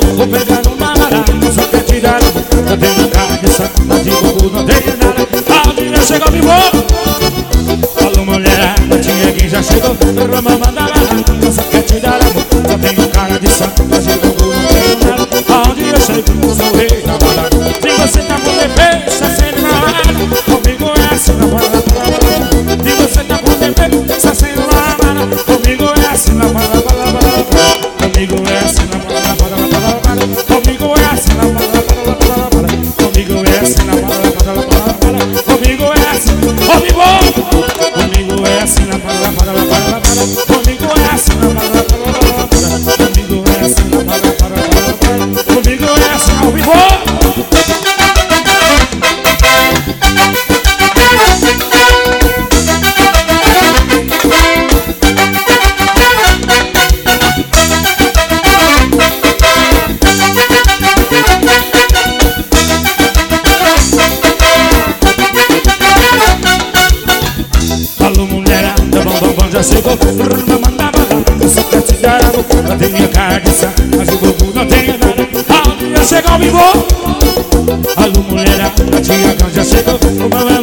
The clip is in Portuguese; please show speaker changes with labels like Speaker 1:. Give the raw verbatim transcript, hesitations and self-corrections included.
Speaker 1: vou pegar um namorado, só quer tirar o bumbum. Eu tenho cara de santa, de bumbum não tenho nada. Aonde já chegou, me vou. Alô, mulherada, tinha quem já chegou. Eu só quer tirar o bumbum. Eu tenho cara de santa, de bumbum não tenho nada. Aonde eu chego, sou rei da balada. Se você tá com defeito, acende na hora. Comigo é assim na balada. Se você tá com defeito, acende na hora. Comigo é assim na balada. Comigo é assim na balada. Comigo é assim na balada. Comigo é assim na balada. Comigo é assim. Comigo Comigo é assim na balada. Comigo é assim na balada. Comigo é assim na balada. Comigo é assim ao vivo. Alô, mulherada, bom, bom, bom, já chegou. Mandava lá, só quer te dar a boca. Eu tenho cardiça, mas o bobo não tem nada. Aonde eu chego ao vivo. Alô, mulherada, tia, já chegou.